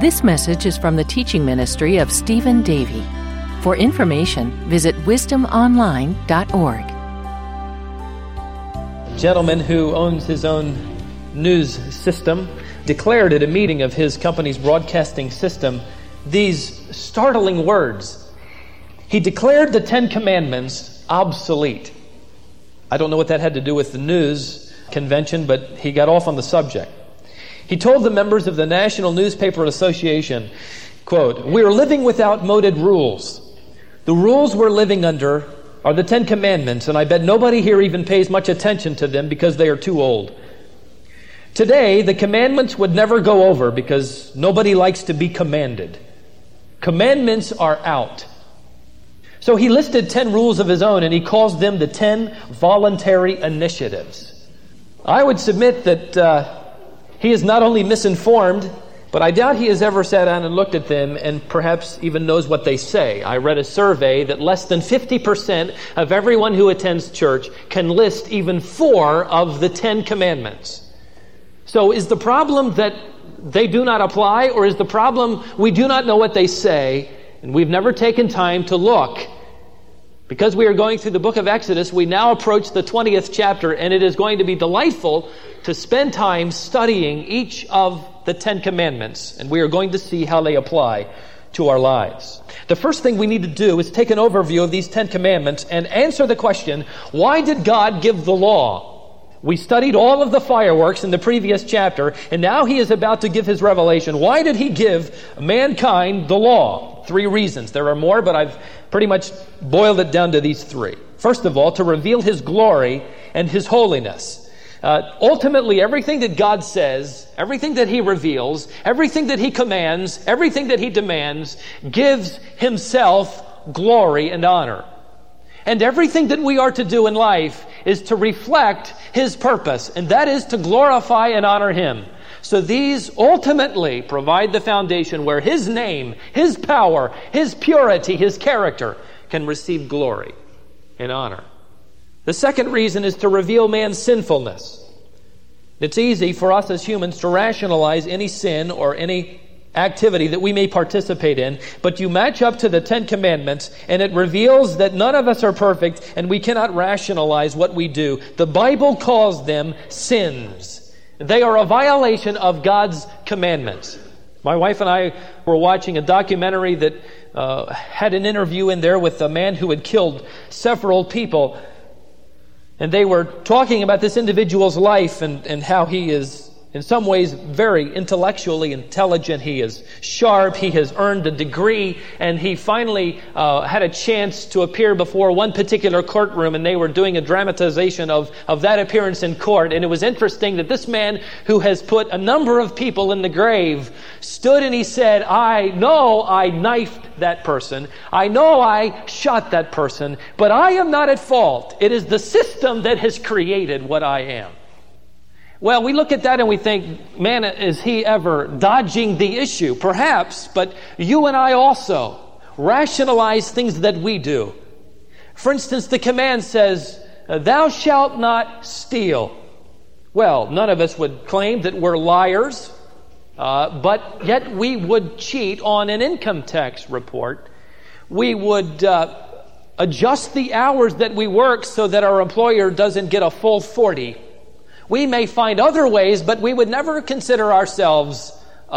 This message is from the teaching ministry of Stephen Davey. For information, visit wisdomonline.org. A gentleman who owns his own news system declared at a meeting of his company's broadcasting system these startling words. He declared the Ten Commandments obsolete. I don't know what that had to do with the news convention, but he got off on the subject. He told the members of the National Newspaper Association, quote, "We are living without molded rules. The rules we're living under are the Ten Commandments, and I bet nobody here even pays much attention to them because they are too old. Today, the commandments would never go over because nobody likes to be commanded. Commandments are out." So he listed 10 rules of his own, and he calls them the 10 voluntary initiatives. I would submit that he is not only misinformed, but I doubt he has ever sat down and looked at them and perhaps even knows what they say. I read a survey that less than 50% of everyone who attends church can list even 4 of the 10 commandments. So is the problem that they do not apply, or is the problem we do not know what they say and we've never taken time to look? Because we are going through the book of Exodus, we now approach the 20th chapter, and it is going to be delightful to spend time studying each of the 10 commandments, and we are going to see how they apply to our lives. The first thing we need to do is take an overview of these 10 commandments and answer the question, why did God give the law? We studied all of the fireworks in the previous chapter, and now he is about to give his revelation. Why did he give mankind the law? 3 reasons. There are more, but I've pretty much boiled it down to these 3. First of all, to reveal his glory and his holiness. Ultimately, everything that God says, everything that he reveals, everything that he commands, everything that he demands, gives himself glory and honor. And everything that we are to do in life is to reflect his purpose, and that is to glorify and honor him. So these ultimately provide the foundation where his name, his power, his purity, his character can receive glory and honor. The second reason is to reveal man's sinfulness. It's easy for us as humans to rationalize any sin or any activity that we may participate in, but you match up to the 10 Commandments and it reveals that none of us are perfect and we cannot rationalize what we do. The Bible calls them sins. They are a violation of God's commandments. My wife and I were watching a documentary that had an interview in there with a man who had killed several people. And they were talking about this individual's life and how he is, in some ways, very intellectually intelligent. He is sharp. He has earned a degree. And he finally had a chance to appear before one particular courtroom. And they were doing a dramatization of that appearance in court. And it was interesting that this man, who has put a number of people in the grave, stood and he said, "I know I knifed that person. I know I shot that person. But I am not at fault. It is the system that has created what I am." Well, we look at that and we think, man, is he ever dodging the issue? Perhaps, but you and I also rationalize things that we do. For instance, the command says, "Thou shalt not steal." Well, none of us would claim that we're liars, but yet we would cheat on an income tax report. We would adjust the hours that we work so that our employer doesn't get a full 40. We may find other ways, but we would never consider ourselves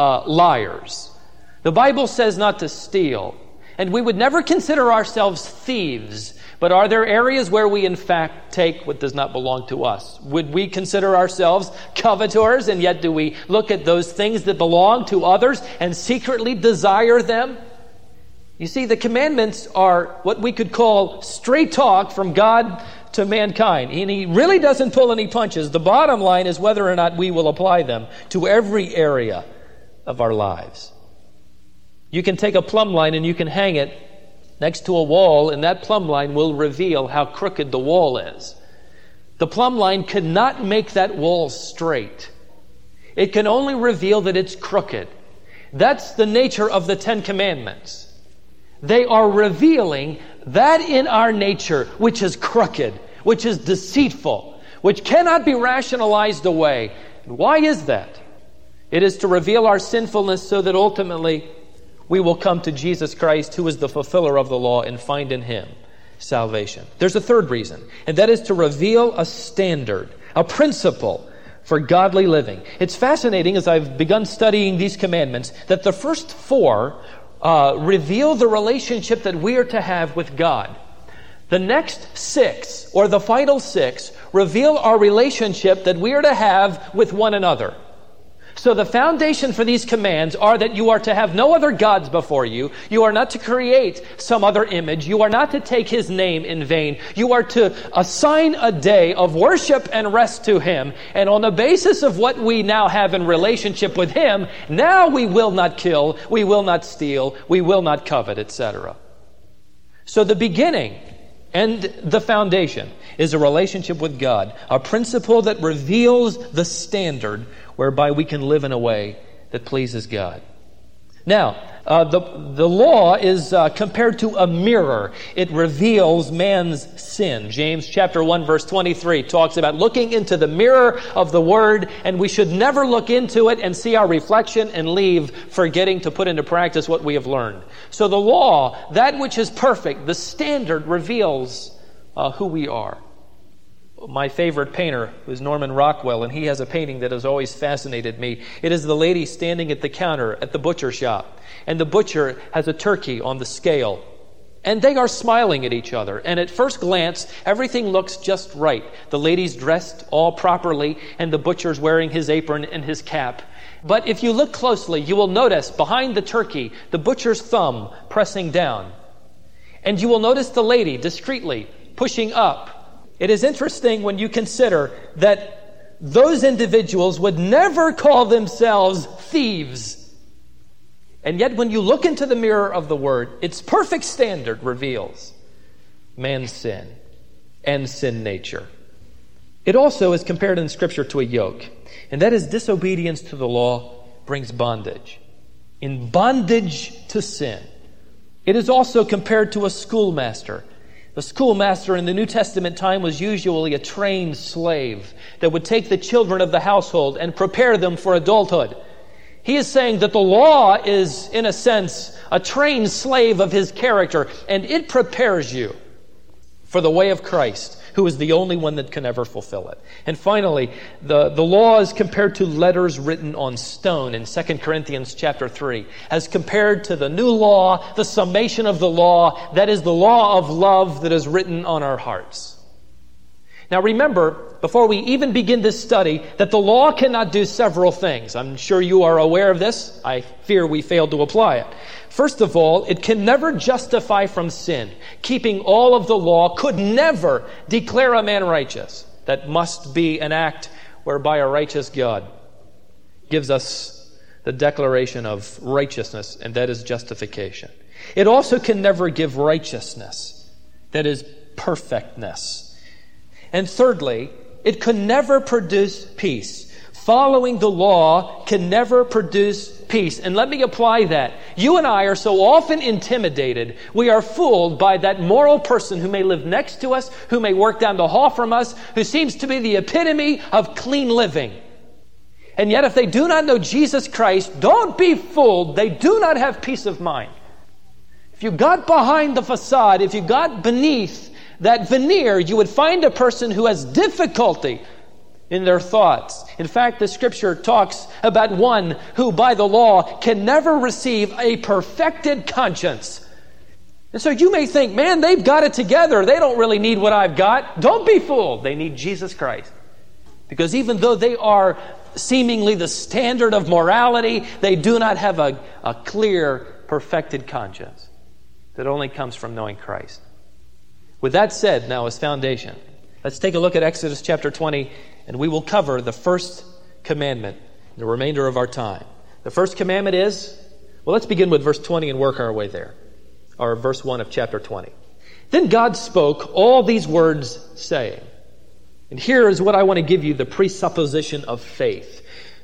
liars. The Bible says not to steal, and we would never consider ourselves thieves. But are there areas where we in fact take what does not belong to us? Would we consider ourselves covetors, and yet do we look at those things that belong to others and secretly desire them? You see, the commandments are what we could call straight talk from God to mankind. And he really doesn't pull any punches. The bottom line is whether or not we will apply them to every area of our lives. You can take a plumb line and you can hang it next to a wall, and that plumb line will reveal how crooked the wall is. The plumb line cannot make that wall straight. It can only reveal that it's crooked. That's the nature of the 10 Commandments. They are revealing that in our nature which is crooked, which is deceitful, which cannot be rationalized away. And why is that? It is to reveal our sinfulness so that ultimately we will come to Jesus Christ, who is the fulfiller of the law, and find in Him salvation. There's a third reason, and that is to reveal a standard, a principle for godly living. It's fascinating, as I've begun studying these commandments, that the first four reveal the relationship that we are to have with God. The next six, or the final six, reveal our relationship that we are to have with one another. So the foundation for these commands are that you are to have no other gods before you. You are not to create some other image. You are not to take His name in vain. You are to assign a day of worship and rest to Him. And on the basis of what we now have in relationship with Him, now we will not kill, we will not steal, we will not covet, etc. So the beginning and the foundation is a relationship with God, a principle that reveals the standard whereby we can live in a way that pleases God. Now, the law is compared to a mirror. It reveals man's sin. James chapter 1 verse 23 talks about looking into the mirror of the Word, and we should never look into it and see our reflection and leave forgetting to put into practice what we have learned. So the law, that which is perfect, the standard, reveals who we are. My favorite painter was Norman Rockwell, and he has a painting that has always fascinated me. It is the lady standing at the counter at the butcher shop, and the butcher has a turkey on the scale, and they are smiling at each other. And at first glance, everything looks just right. The lady's dressed all properly, and the butcher's wearing his apron and his cap. But if you look closely, you will notice behind the turkey, the butcher's thumb pressing down. And you will notice the lady discreetly pushing up. It is interesting when you consider that those individuals would never call themselves thieves. And yet when you look into the mirror of the Word, its perfect standard reveals man's sin and sin nature. It also is compared in Scripture to a yoke, and that is disobedience to the law brings bondage. In bondage to sin. It is also compared to a schoolmaster. The schoolmaster in the New Testament time was usually a trained slave that would take the children of the household and prepare them for adulthood. He is saying that the law is, in a sense, a trained slave of his character, and it prepares you for the way of Christ, who is the only one that can ever fulfill it. And finally, the law is compared to letters written on stone in 2 Corinthians chapter 3, as compared to the new law, the summation of the law, that is the law of love that is written on our hearts. Now remember, before we even begin this study, that the law cannot do several things. I'm sure you are aware of this. I fear we failed to apply it. First of all, it can never justify from sin. Keeping all of the law could never declare a man righteous. That must be an act whereby a righteous God gives us the declaration of righteousness, and that is justification. It also can never give righteousness, that is perfectness. And thirdly, it can never produce peace. Following the law can never produce peace. And let me apply that. You and I are so often intimidated. We are fooled by that moral person who may live next to us, who may work down the hall from us, who seems to be the epitome of clean living. And yet if they do not know Jesus Christ, don't be fooled. They do not have peace of mind. If you got behind the facade, if you got beneath that veneer, you would find a person who has difficulty in their thoughts. In fact, the Scripture talks about one who by the law can never receive a perfected conscience. And so you may think, man, they've got it together. They don't really need what I've got. Don't be fooled. They need Jesus Christ. Because even though they are seemingly the standard of morality, they do not have a clear, perfected conscience that only comes from knowing Christ. With that said, now as foundation, let's take a look at Exodus chapter 20, and we will cover the first commandment in the remainder of our time. The first commandment is, well, let's begin with verse 20 and work our way there, or verse 1 of chapter 20. Then God spoke all these words, saying, and here is what I want to give you, the presupposition of faith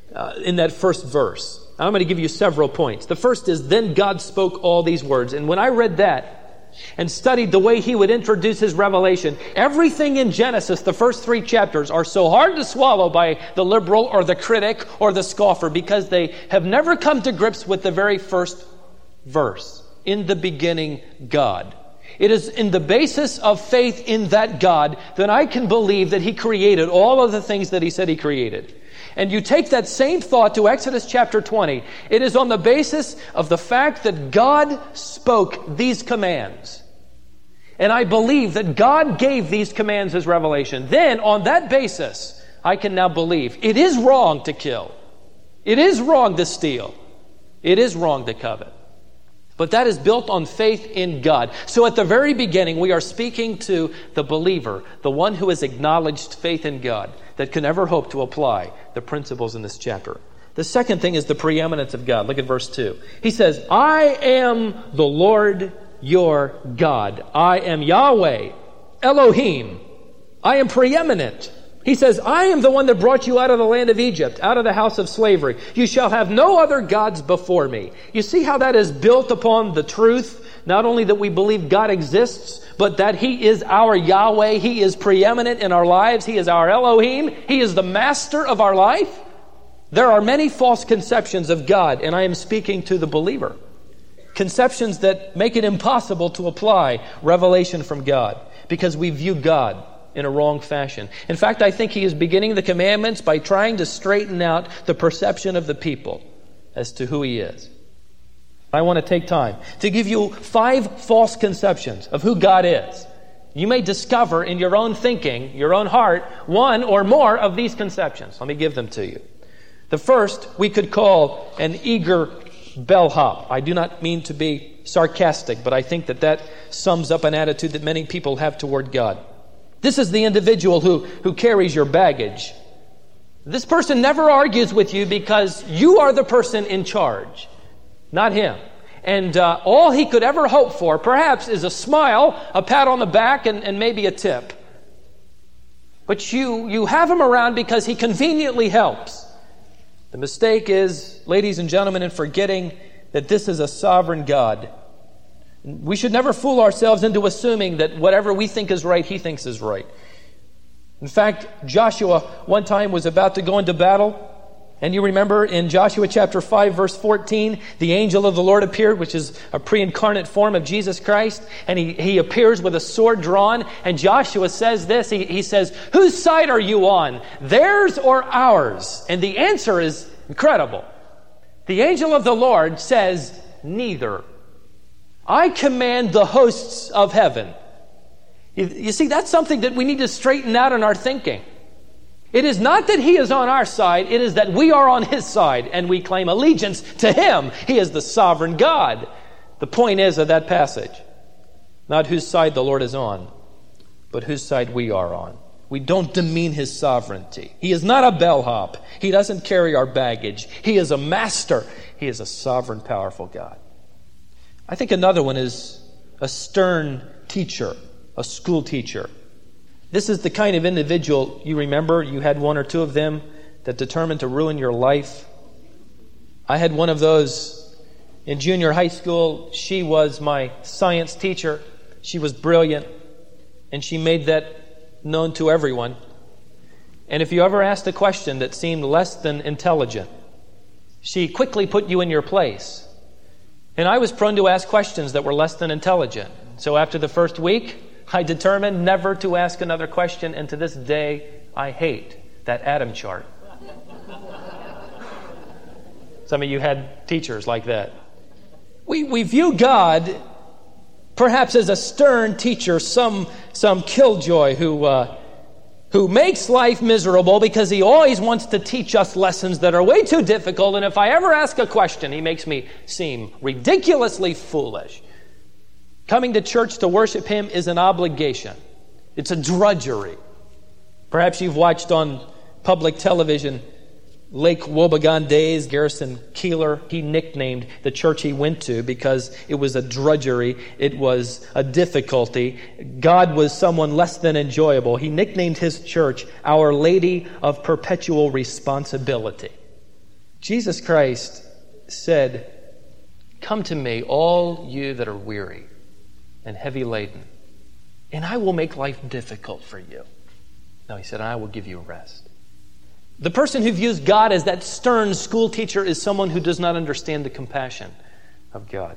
in that first verse. I'm going to give you several points. The first is, then God spoke all these words. And when I read that, and studied the way he would introduce his revelation, everything in Genesis, the first 3 chapters, are so hard to swallow by the liberal or the critic or the scoffer because they have never come to grips with the very first verse. In the beginning, God. It is in the basis of faith in that God that I can believe that he created all of the things that he said he created. And you take that same thought to Exodus chapter 20. It is on the basis of the fact that God spoke these commands. And I believe that God gave these commands as revelation. Then, on that basis, I can now believe it is wrong to kill. It is wrong to steal. It is wrong to covet. But that is built on faith in God. So at the very beginning, we are speaking to the believer, the one who has acknowledged faith in God, that can ever hope to apply the principles in this chapter. The second thing is the preeminence of God. Look at verse 2. He says, I am the Lord your God. I am Yahweh, Elohim. I am preeminent. He says, I am the one that brought you out of the land of Egypt, out of the house of slavery. You shall have no other gods before me. You see how that is built upon the truth, not only that we believe God exists, but that he is our Yahweh. He is preeminent in our lives. He is our Elohim. He is the master of our life. There are many false conceptions of God, and I am speaking to the believer. Conceptions that make it impossible to apply revelation from God because we view God in a wrong fashion. In fact, I think he is beginning the commandments by trying to straighten out the perception of the people as to who he is. I want to take time to give you 5 false conceptions of who God is. You may discover in your own thinking, your own heart, 1 or more of these conceptions. Let me give them to you. The first we could call an eager bellhop. I do not mean to be sarcastic, but I think that sums up an attitude that many people have toward God. This is the individual who carries your baggage. This person never argues with you because you are the person in charge, not him. And all he could ever hope for, perhaps, is a smile, a pat on the back, and maybe a tip. But you have him around because he conveniently helps. The mistake is, ladies and gentlemen, in forgetting that this is a sovereign God. We should never fool ourselves into assuming that whatever we think is right, he thinks is right. In fact, Joshua one time was about to go into battle. And you remember in Joshua chapter 5, verse 14, the angel of the Lord appeared, which is a pre-incarnate form of Jesus Christ. And he appears with a sword drawn. And Joshua says this, he says, whose side are you on? Theirs or ours? And the answer is incredible. The angel of the Lord says, neither. I command the hosts of heaven. You see, that's something that we need to straighten out in our thinking. It is not that he is on our side, it is that we are on his side and we claim allegiance to him. He is the sovereign God. The point is of that passage, not whose side the Lord is on, but whose side we are on. We don't demean his sovereignty. He is not a bellhop. He doesn't carry our baggage. He is a master. He is a sovereign, powerful God. I think another one is a stern teacher, a school teacher. This is the kind of individual, you remember, you had 1 or 2 of them that determined to ruin your life. I had one of those in junior high school. She was my science teacher. She was brilliant, and she made that known to everyone. And if you ever asked a question that seemed less than intelligent, she quickly put you in your place. And I was prone to ask questions that were less than intelligent. So after the first week, I determined never to ask another question, and to this day, I hate that atom chart. Some of you had teachers like that. We view God perhaps as a stern teacher, some killjoy who makes life miserable because he always wants to teach us lessons that are way too difficult, and if I ever ask a question, he makes me seem ridiculously foolish. Coming to church to worship him is an obligation. It's a drudgery. Perhaps you've watched on public television Lake Wobegon Days. Garrison Keillor, he nicknamed the church he went to because it was a drudgery. It was a difficulty. God was someone less than enjoyable. He nicknamed his church Our Lady of Perpetual Responsibility. Jesus Christ said, "Come to me, all you that are weary and heavy laden, and I will make life difficult for you. No, he said, I will give you rest. The person who views God as that stern school teacher is someone who does not understand the compassion of God.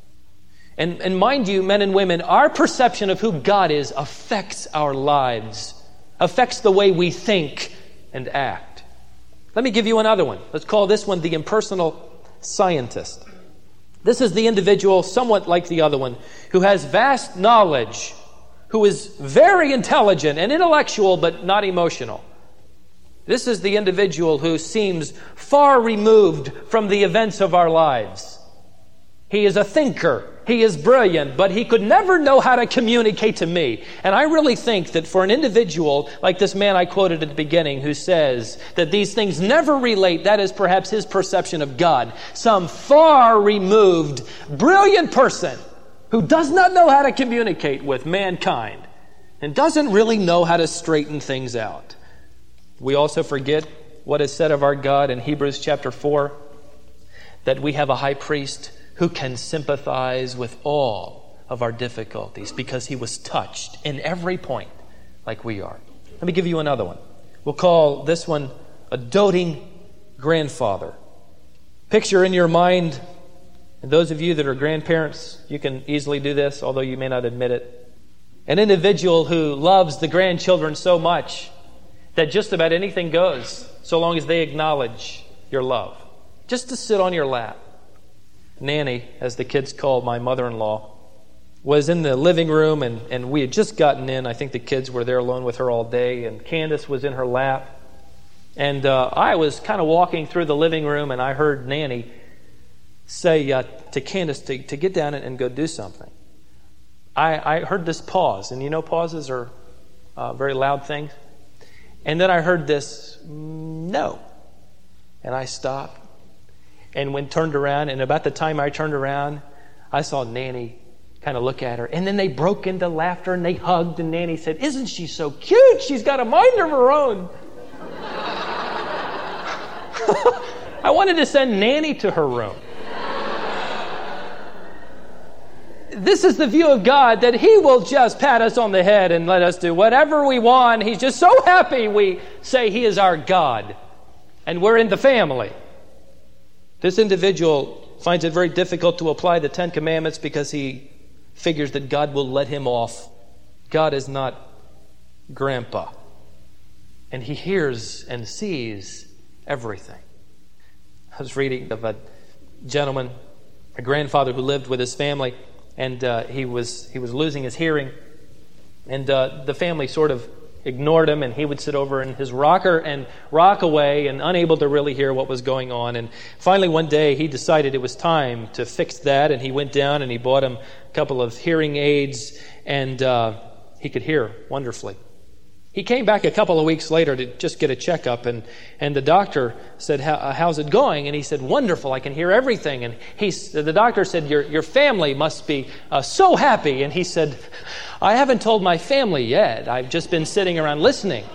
And mind you, men and women, our perception of who God is affects our lives, affects the way we think and act. Let me give you another one. Let's call this one the impersonal scientist. This is the individual, somewhat like the other one, who has vast knowledge, who is very intelligent and intellectual, but not emotional. This is the individual who seems far removed from the events of our lives. He is a thinker. He is brilliant, but he could never know how to communicate to me. And I really think that for an individual like this man I quoted at the beginning who says that these things never relate, that is perhaps his perception of God. Some far removed, brilliant person who does not know how to communicate with mankind and doesn't really know how to straighten things out. We also forget what is said of our God in Hebrews chapter 4, that we have a high priest who can sympathize with all of our difficulties because he was touched in every point like we are. Let me give you another one. We'll call this one a doting grandfather. Picture in your mind, and those of you that are grandparents, you can easily do this, although you may not admit it. An individual who loves the grandchildren so much that just about anything goes, so long as they acknowledge your love. Just to sit on your lap. Nanny, as the kids called my mother-in-law, was in the living room, and we had just gotten in. I think the kids were there alone with her all day, and Candace was in her lap. And I was kind of walking through the living room, and I heard Nanny say to Candace to get down and go do something. I heard this pause, and you know pauses are very loud things. And then I heard this, no. And I stopped. And when turned around, and about the time I turned around, I saw Nanny kind of look at her. And then they broke into laughter and they hugged. And Nanny said, "Isn't she so cute? She's got a mind of her own." I wanted to send Nanny to her room. This is the view of God, that He will just pat us on the head and let us do whatever we want. He's just so happy we say He is our God. And we're in the family. This individual finds it very difficult to apply the Ten Commandments because he figures that God will let him off. God is not grandpa. And he hears and sees everything. I was reading of a gentleman, a grandfather who lived with his family, and he was losing his hearing. And the family sort of ignored him, and he would sit over in his rocker and rock away and unable to really hear what was going on. And finally one day he decided it was time to fix that, and he went down and he bought him a couple of hearing aids, and he could hear wonderfully. He came back a couple of weeks later to just get a checkup, and the doctor said, how's it going? And he said, wonderful, I can hear everything. And the doctor said, your family must be so happy. And he said, I haven't told my family yet. I've just been sitting around listening.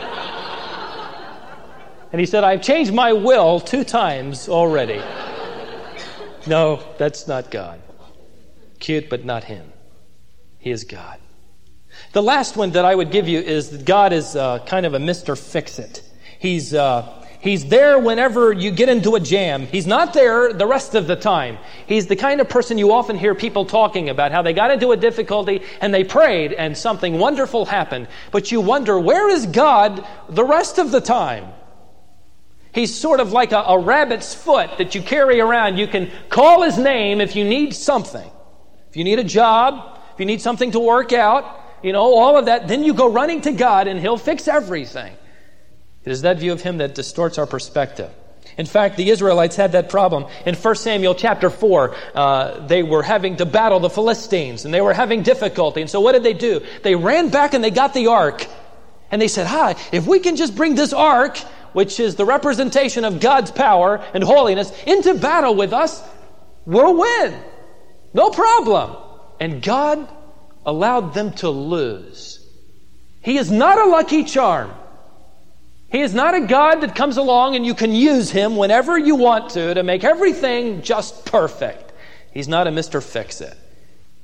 And he said, I've changed my will 2 times already. No, that's not God. Cute, but not Him. He is God. The last one that I would give you is that God is kind of a Mr. Fix-It. He's there whenever you get into a jam. He's not there the rest of the time. He's the kind of person you often hear people talking about, how they got into a difficulty and they prayed and something wonderful happened. But you wonder, where is God the rest of the time? He's sort of like a rabbit's foot that you carry around. You can call His name if you need something. If you need a job, if you need something to work out, all of that, then you go running to God and He'll fix everything. It is that view of Him that distorts our perspective. In fact, the Israelites had that problem. In 1 Samuel chapter 4, they were having to battle the Philistines, and they were having difficulty. And so what did they do? They ran back and they got the ark. And they said, if we can just bring this ark, which is the representation of God's power and holiness, into battle with us, we'll win. No problem. And God allowed them to lose. He is not a lucky charm. He is not a God that comes along and you can use Him whenever you want to make everything just perfect. He's not a Mr. Fix-It.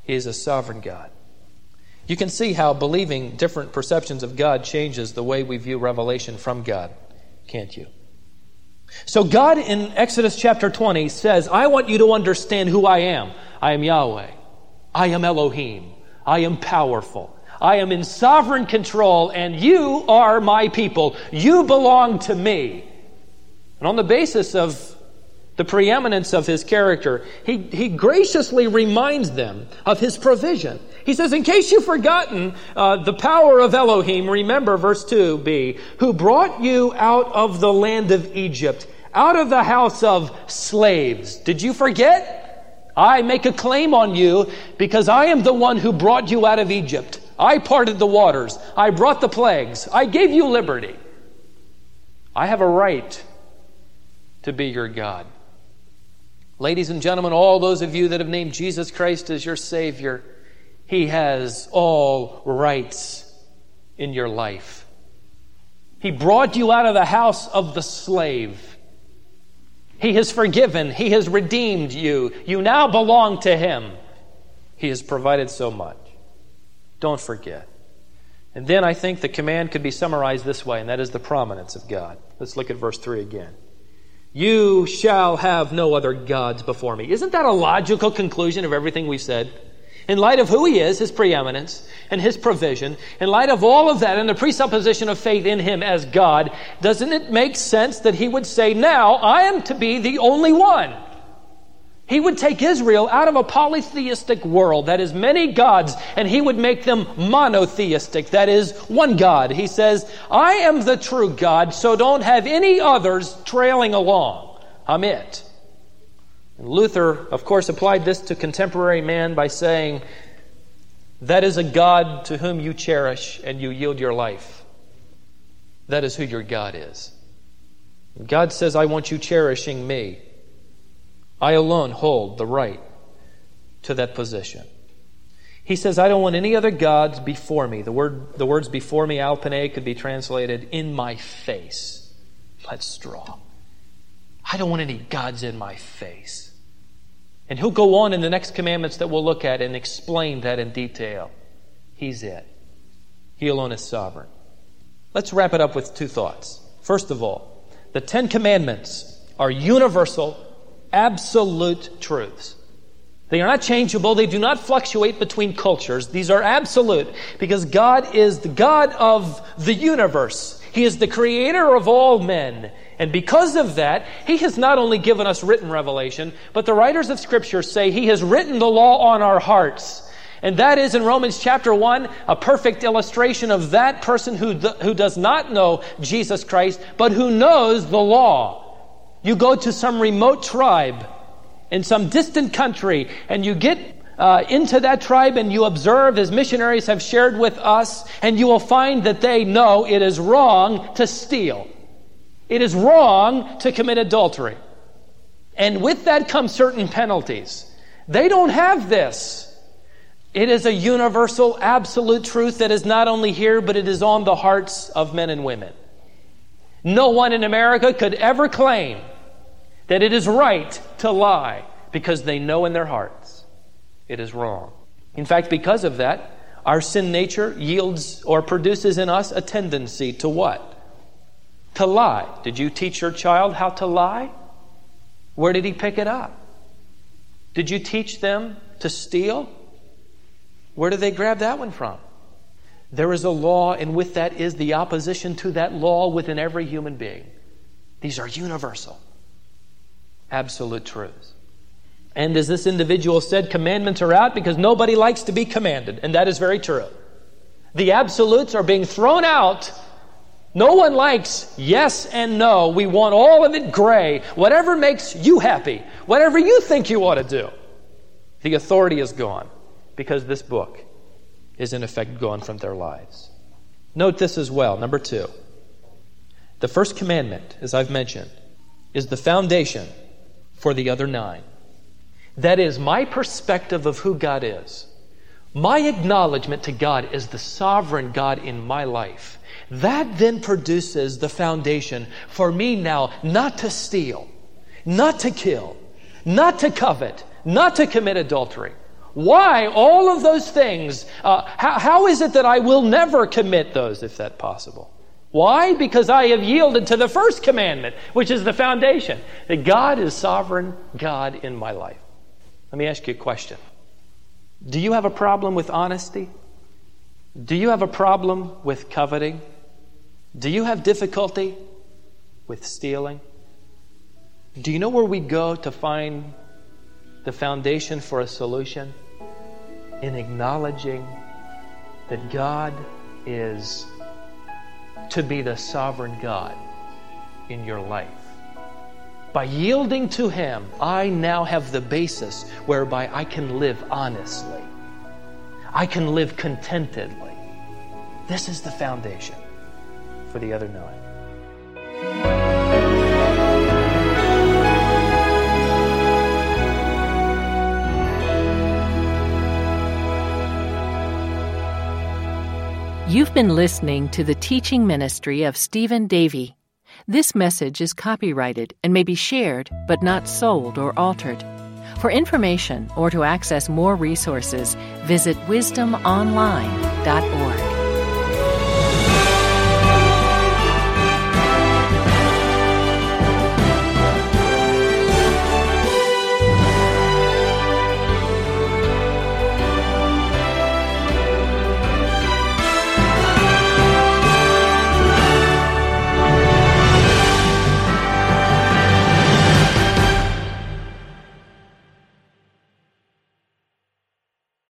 He is a sovereign God. You can see how believing different perceptions of God changes the way we view revelation from God, can't you? So God in Exodus chapter 20 says, I want you to understand who I am. I am Yahweh. I am Elohim. I am powerful. I am in sovereign control, and you are my people. You belong to me. And on the basis of the preeminence of his character, he graciously reminds them of his provision. He says, in case you've forgotten the power of Elohim, remember verse 2b, who brought you out of the land of Egypt, out of the house of slaves. Did you forget? I make a claim on you because I am the one who brought you out of Egypt. I parted the waters. I brought the plagues. I gave you liberty. I have a right to be your God. Ladies and gentlemen, all those of you that have named Jesus Christ as your Savior, He has all rights in your life. He brought you out of the house of the slave. He has forgiven. He has redeemed you. You now belong to Him. He has provided so much. Don't forget. And then I think the command could be summarized this way, and that is the prominence of God. Let's look at verse 3 again. You shall have no other gods before me. Isn't that a logical conclusion of everything we've said? In light of who He is, His preeminence, and His provision, in light of all of that and the presupposition of faith in Him as God, doesn't it make sense that He would say, now I am to be the only one? He would take Israel out of a polytheistic world, that is many gods, and He would make them monotheistic, that is one God. He says, I am the true God, so don't have any others trailing along. I'm it. And Luther, of course, applied this to contemporary man by saying, that is a God to whom you cherish and you yield your life. That is who your God is. And God says, I want you cherishing me. I alone hold the right to that position. He says, I don't want any other gods before me. The words before me, alpane, could be translated in my face. Let's strong. I don't want any gods in my face. And he'll go on in the next commandments that we'll look at and explain that in detail. He's it. He alone is sovereign. Let's wrap it up with two thoughts. First of all, the 10 Commandments are universal, absolute truths. They are not changeable. They do not fluctuate between cultures. These are absolute because God is the God of the universe. He is the creator of all men. And because of that, He has not only given us written revelation, but the writers of Scripture say He has written the law on our hearts. And that is in Romans chapter 1, a perfect illustration of that person who does not know Jesus Christ, but who knows the law. You go to some remote tribe in some distant country, and you get into that tribe and you observe, as missionaries have shared with us, and you will find that they know it is wrong to steal. It is wrong to commit adultery. And with that come certain penalties. They don't have this. It is a universal, absolute truth that is not only here, but it is on the hearts of men and women. No one in America could ever claim that it is right to lie because they know in their hearts it is wrong. In fact, because of that, our sin nature yields or produces in us a tendency to what? To lie. Did you teach your child how to lie? Where did he pick it up? Did you teach them to steal? Where did they grab that one from? There is a law, and with that is the opposition to that law within every human being. These are universal, absolute truths. And as this individual said, commandments are out because nobody likes to be commanded. And that is very true. The absolutes are being thrown out. No one likes yes and no. We want all of it gray. Whatever makes you happy. Whatever you think you ought to do. The authority is gone because this book is in effect gone from their lives. Note this as well. Number 2. The first commandment, as I've mentioned, is the foundation for the other 9. That is my perspective of who God is. My acknowledgement to God as the sovereign God in my life. That then produces the foundation for me now not to steal, not to kill, not to covet, not to commit adultery. Why all of those things? How is it that I will never commit those, if that's possible? Why? Because I have yielded to the first commandment, which is the foundation, that God is sovereign God in my life. Let me ask you a question. Do you have a problem with honesty? Do you have a problem with coveting? Do you have difficulty with stealing? Do you know where we go to find the foundation for a solution? In acknowledging that God is to be the sovereign God in your life. By yielding to Him, I now have the basis whereby I can live honestly. I can live contentedly. This is the foundation for the other 9. You've been listening to the teaching ministry of Stephen Davey. This message is copyrighted and may be shared, but not sold or altered. For information or to access more resources, visit wisdomonline.org.